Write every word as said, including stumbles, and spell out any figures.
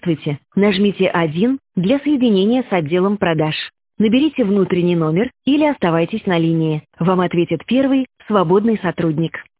Здравствуйте. Нажмите один для соединения с отделом продаж. Наберите внутренний номер или оставайтесь на линии. Вам ответит первый свободный сотрудник.